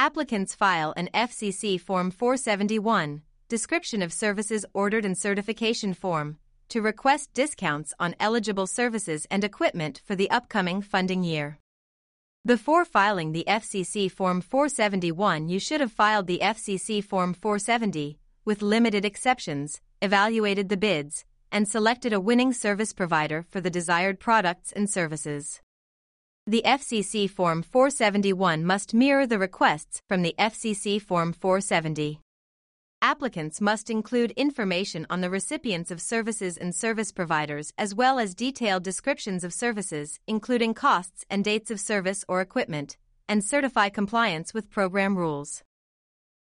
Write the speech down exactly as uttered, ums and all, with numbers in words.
Applicants file an F C C Form four seventy-one, Description of Services Ordered and Certification Form, to request discounts on eligible services and equipment for the upcoming funding year. Before filing the F C C Form four seventy-one, you should have filed the F C C Form four seventy, with limited exceptions, evaluated the bids, and selected a winning service provider for the desired products and services. The F C C Form four seventy-one must mirror the requests from the F C C Form four seventy. Applicants must include information on the recipients of services and service providers as well as detailed descriptions of services, including costs and dates of service or equipment, and certify compliance with program rules.